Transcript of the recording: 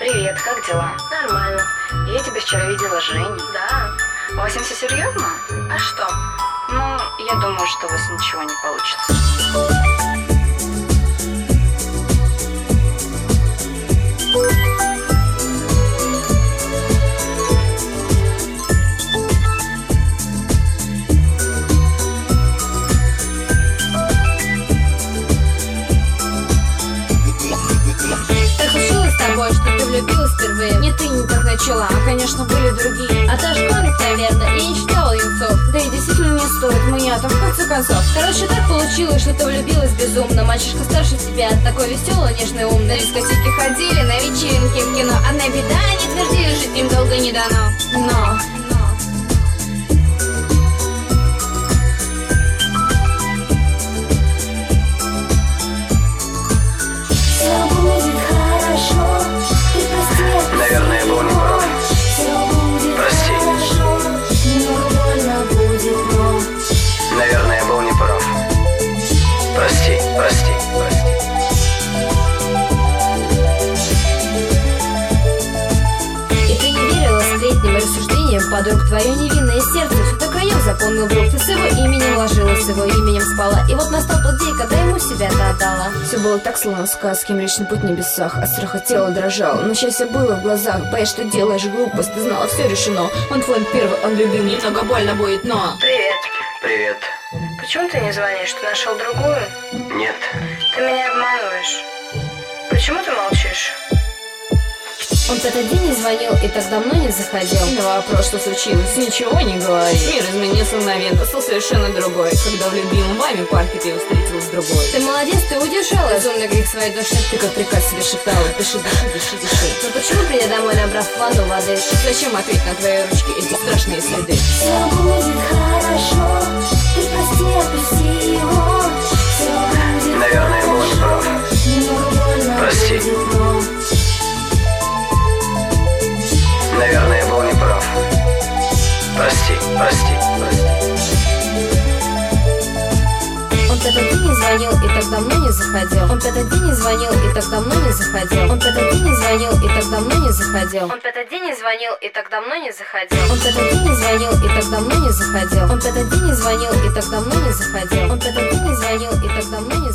Привет, как дела? Нормально. Я тебя вчера видела с Женей. Да. У вас все серьезно? А что? Ну, я думаю, что у вас ничего не получится. Так случилось с тобой, что ты влюбилась впервые. Не ты не так начала, а, конечно, были другие. А та школьник, наверное, я не читала юнцов. Да и действительно не стоит меня-то, в конце концов. Короче, так получилось, что ты влюбилась безумно. Мальчишка старше тебя, такой веселый, нежный, умный. На дискотеки ходили, на вечеринки, в кино. Одна беда, они твердили, жить им долго не дано. Но Наверное, я был неправ. Прости. Наверное, я был неправ. Прости, прости, прости. и ты не верила сплетням и рассуждениям подруг. Твое невинное сердце все до краев заполнил друг. Ты с его именем ложилась, с его именем спала. И вот настал тот день, когда ему себя-то отдала. Все было так, словно в сказке, Млечный путь в небесах. От страха тело дрожало, но счастье было в глазах. Боясь, что делаешь глупость, ты знала, все решено. Он твой первый, он любим, немного больно будет, но... Привет. Привет. Почему ты не звонишь? Ты нашел другую? Нет. Ты меня обманываешь. Почему ты молчишь? Он в этот день не звонил и так давно не заходил. На вопрос, что случилось, ничего не говори. Мир изменился мгновенно, стал совершенно другой. Когда в любимом вами парке ты встретил с другой. Ты молодец, ты удержала безумный грех своей души. Ты как приказ себе шептала: дыши, дыши, дыши, дыши. Но почему, придя домой, набрав ванну воды, Зачем ответить на твои ручки эти страшные следы? Все будет хорошо, ты прости, отпусти его. Все будет Наверное, я был неправ. немного больно Прости. будет, но Наверное, я был неправ. Прости, прости, прости. он в этот день не звонил и так давно не заходил. Он в этот день не звонил и так давно не заходил. Он в этот день не звонил и так давно не заходил. Он в этот день не звонил и так давно не заходил. Он в этот день не звонил и так давно не заходил. Он в этот день не звонил и так давно не заходил. Он в этот день не звонил и так давно не